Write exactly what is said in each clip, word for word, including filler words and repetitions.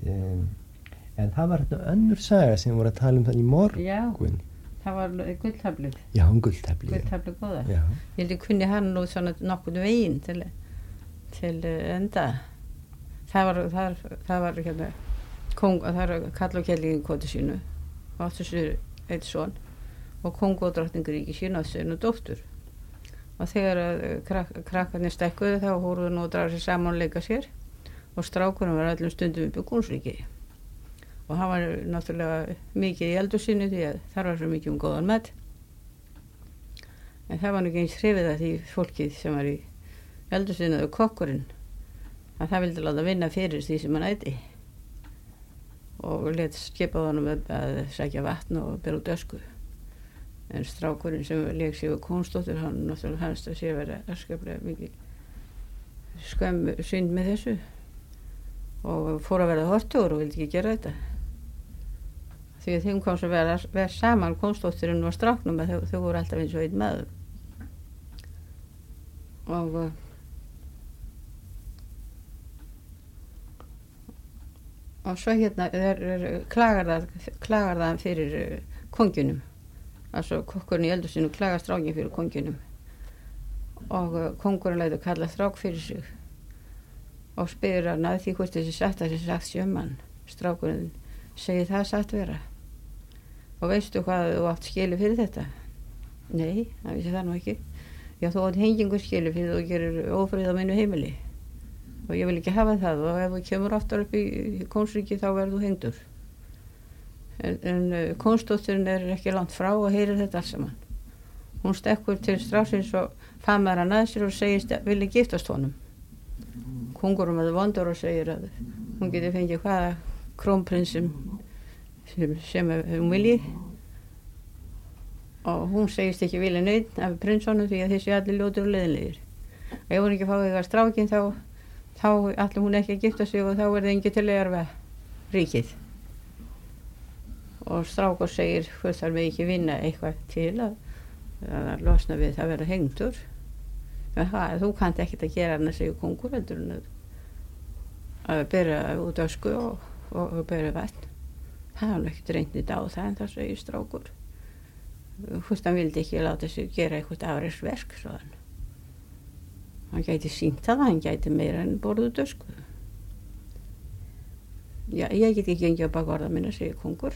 um, en það var þetta önnur saga sem voru að tala um það í morgun. Já, það var gulltaflið. Já, gulltaflið. Gulltaflið góða. Já. Ég held ég kunni hann nú svona nokkurn veginn til, til enda. Það var, það, það var hérna, kong, það var kall og kellingin koti sínu, og áttu sér eitt son, og kong og drottningur ríki sínu áttu sér og dóttur. Og þegar krak, krakkarnir stekkuðu þá hóruðu nú að draga sér saman og leika sér, og strákurinn var öllum stundum upp í Kúnsríki. Og hann var náttúrulega mikið í eldhúsinu því að þar var svo mikið um góðan mat. En það var nú ekki eins hrifið að því fólkið sem var í eldhúsinu og kokkurinn, að það vildi láta vinna fyrir því sem hann ætti. Og let skipa honum að sækja vatn og bera út ösku. En strákurinn sem leik sig við Kónsdóttur, hann náttúrulega hans að sé vera öskaplega mikið skömm synd með þessu. Og fór að verða hortugur og vildi ekki gera þetta. Því að þeim kom svo vera, vera saman Kónsdótturinn og stráknum að þau, þau voru alltaf eins og einn maður. Og og svo hérna er, er, klagar, það, klagar það fyrir konginum. Altså kokkurinn í eldhúsinu klagar strákin fyrir konginum. Og uh, kongurinn lætur kalla strák fyrir sig. Og spyrir hann að því hvort þessi satt að þessi sagt sjömann. Strákurinn segir það satt vera. Og veistu hvað þú átt skilið fyrir þetta? Nei, það vissi það nú ekki. Já, þú átt hengingu skilið fyrir þú gerir ófrið á mínu heimili. Og ég vil ekki hafa það, og ef þú kemur aftur upp í, í Kónsríki þá verður þú hengdur. En, en uh, Kónsdóttirinn er ekki langt frá og heyrir þetta alls saman. Hún stekkur til stráksins og famar hann að sér og segist að vilja giftast honum. Kongurum að vondur og segir að hún geti fengið hvaða krónprinsum sem, sem hún vilji. Og hún segist ekki vilja neitt af prinsonum því að þessi allir ljótur og leiðinlegir. Ef hún ekki fáið eitthvað strákin þá þá ætlum hún ekki að gifta sig og þá er það engi til að erfa ríkið. Og strákur segir hvort þarf við ekki vinna eitthvað til að, að losna við það að vera hengdur. Jaha, þú kannt ekkert að gera hann að segja kongur heldur en að, að bera út ösku og, og, og bera vatn. Það er ekkert reyndið á það en það segir strákur. Hvort hann vildi ekki láta sig gera eitthvað afreksverk svoðan. Hann gæti sýnt það, hann gæti meira en borðuð ösku. Já, ég get ekki gengið á bakvarða minna, segir kongur.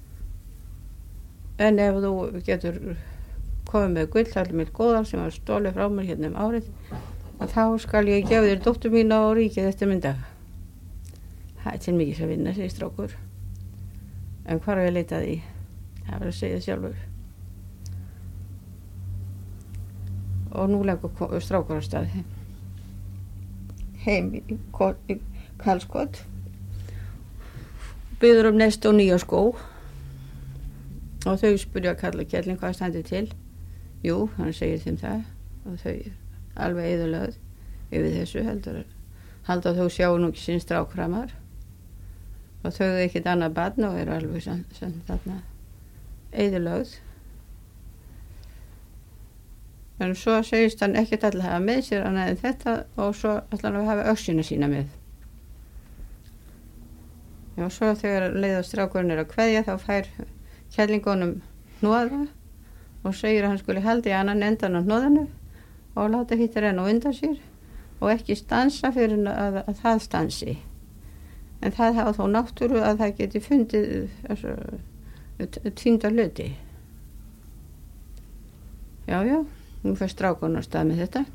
En ef þú getur komið með gulltallmynd góðar sem var stólið frá mér hérna um árið, og þá skal ég gefa þér dóttur mína á ríkið eftir minn dag. Það er til mikið að vinna, segir strákur. En hvar á ég að leita því? Það var að segja sjálfur. Og nú leggur strákur á stað heim í, í Karlskot, byður um nest og nýja skó og þau spurja Karl og Kjellin hvað standi til. Jú, hann segir þeim það og þau alveg eyðilögð yfir þessu heldur halda þau sjá nú ekki sinn strák framar og þau er ekkert annað barn og eru alveg sem, sem þarna eyðilögð. En svo segist hann ekkert alltaf hafa með sér annað en þetta og svo alltaf hann að hafa öxina sína með. Já, svo þegar leið og strákurinn er að kveðja þá fær Kjellingunum hnoða og segir að hann skuli halda í annan endan á hnoðanu og láta hitt renna á undan sér og ekki stansa fyrir að, að það stansi. En það hafa þó náttúru að það geti fundið týnda hluti. Já, já. Nú fyrir strákurinn á stað með þetta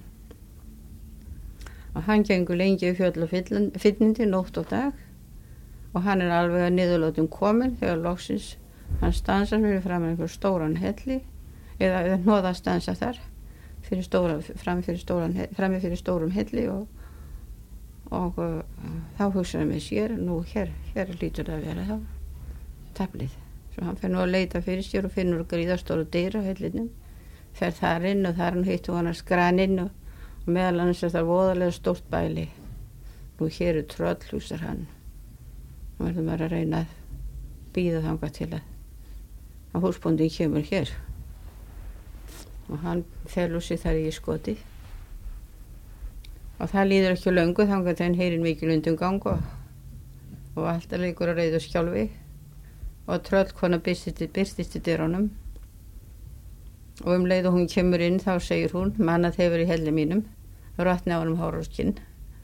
og hann gengur lengi í fjöll og fyllindi nótt og dag og hann er alveg að niðurlótum komin þegar loksins hann stansar fyrir fram einhver stóran helli eða, eða hnoða stansa þar fyrir stóra, fram fyrir stóran fram fyrir stórum helli og, og uh, þá hugsaði með sér nú hér, hér lítur það að vera þá taflið svo hann fer nú að leita fyrir sér og finnur gríðarstóru dyr á hellinum fer þar inn og þar hann hittu hann að skraninn og, og meðal annars er það voðalega stórt bæli. Nú hér er tröll, húsar hann. Nú verður maður að reyna að bíða þangað til að, að húsbóndinn kemur hér. Og hann felur sig þar í skoti. Og það líður ekki löngu þangað til hann heyrir mikil undungang og og alltaf leikur að reyðu skjálfi og tröllkona byrstist, byrstist í dyrunum og um leið og hún kemur inn þá segir hún manna þeir verið í helli mínum rötni á honum hárúskinn.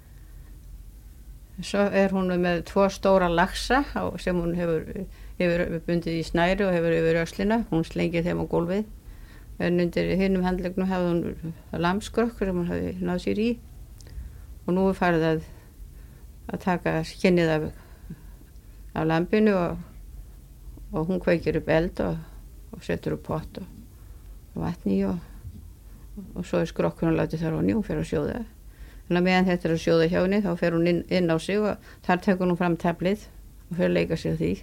Svo er hún með tvo stóra laxa á, sem hún hefur, hefur bundið í snæri og hefur yfir öxlina. Hún slengir þeim á gólfið. En undir hinum handlegnum hefði hún lamskrokkur sem hún hefði náð sér í. Og nú er farið að, að taka skinnið af, af lambinu og, og hún kveikir upp eld og, og setur upp pott og, og vatni og, og svo er skrokkurinn látið þar honni og hún fer að sjóða. Þannig að meðan þetta er að sjóða hjá henni þá fer hún inn, inn á sig og þar tekur hún fram tablið og fer að leika sig á því.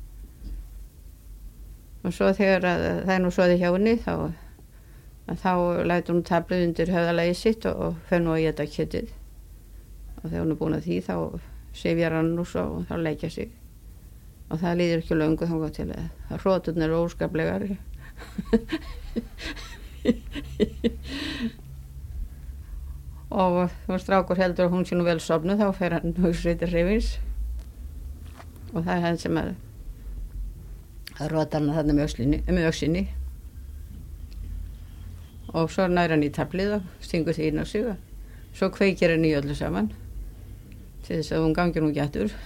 Og svo þegar að, það er nú svoði hjá henni þá, þá lætur hún tablið undir höfðalagi sitt og, og fer nú að éta kjötið. Og þegar hún er búin að því þá sifjar hann nú svo og þá leikja sig. Og það líður ekki löngu þangað til að hróturnar eru óskaplegar. Og þegar strákur heldur að hún sé nú vel sofnuð þá fer hann hugssveitir hreyfins og það er hann sem að að rótar hann þarna með öxlinni, með öxinni og svo nær hann í tablið og stingur því inn á sig og svo kveikir hann í öllu saman til þess að hún gangi nú ekki aftur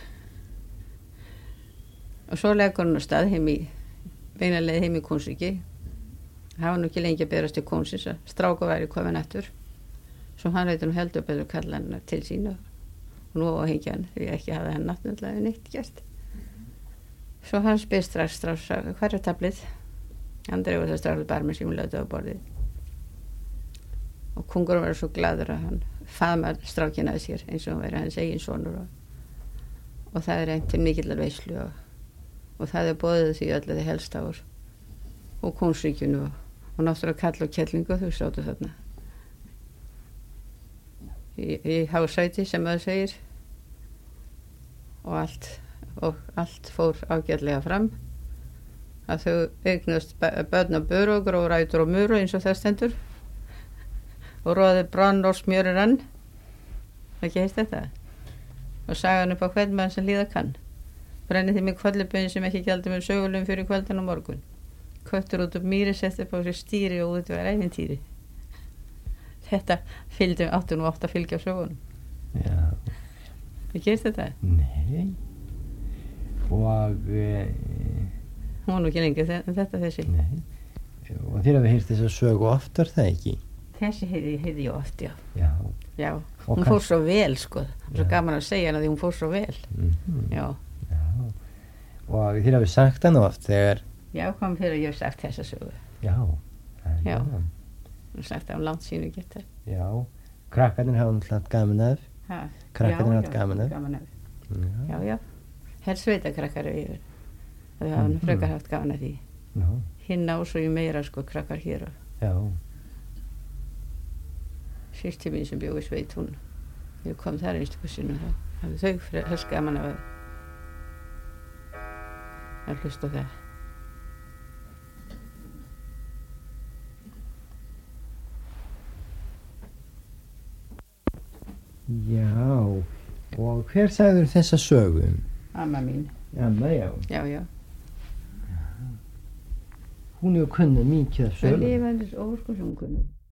og svo leggur hann á stað heim í beinarleið heim í Kóngsríki. Það var nú ekki lengi að berast til kóngsins að strákur væri komin aftur. Svo hann veit hann heldur betur kalla hennar til sín og, og nú á að hengja hann því ekki hafa hann náttúrulega neitt gert. Svo hann spyr strax strax hver er tablið? Hann dreifur það strax barmið sem hann lögði á borðið. Og kóngurinn var svo gladur að hann faðmar strákinn að sér eins og hann væri hans eigin sonur og, og það er einn til mikillar veislu og, og það er boðið því öllu þið helst ár og Kóngsríkinu og, og náttúrulega kall og kellingu þau sátu þarna. Í, í hásæti sem það segir og allt og allt fór ágætlega fram að þau eignast börn og böru og gróð rætur og muru eins og það stendur og roði brann og smjöri rann ekki heist þetta og sagan upp á hvern mann sem líða kann brenni þeim í kvölduböðin sem ekki gjaldi með sögulegum fyrir kvöldan og morgun köttur út upp mýri setti upp á sér stýri og út var ævintýri. Þetta fylgdi áttu nú átt að fylgja sögunum. Já. Ekki gerst þetta? Nei. Og... E, Hún var nú ekki lengi þetta þessi. Nei. Og þér hafði heyrt þess að sögu oftar það ekki? Þessi heyrði, heyrði ég oft, já. Já. Já. Hún fór svo vel, sko. Svo gaman að segja hana því hún fór svo vel. Mm-hmm. Já. Já. Og þér hafði sagt hann oft þegar... Já, kom fyrir að ég hef sagt þessa sögu. Já. Já. Já. Hún sagt að hún langt sínu geta. Já, krakkarnir hafa náttúrulega gaman af. Ha? Krakkarnir hafa gaman af. gaman af. Já, já. já. Helst sveita krakkar yfir. Þau hafa mm -hmm. frekar haft gaman af því. Já. Hinn á svo í meira sko krakkar hér. Já. Sýsti mín sem bjóð í sveit, hún ég kom þar einstaklega sinu þá hafði þau helst gaman af að að hlusta á það. Já, og hver sagður þessa sögu? Amma mín. Amma, já. Já, já. Hún er jo kunnet mikið af sögum. Það lifandi óskursum kunnet.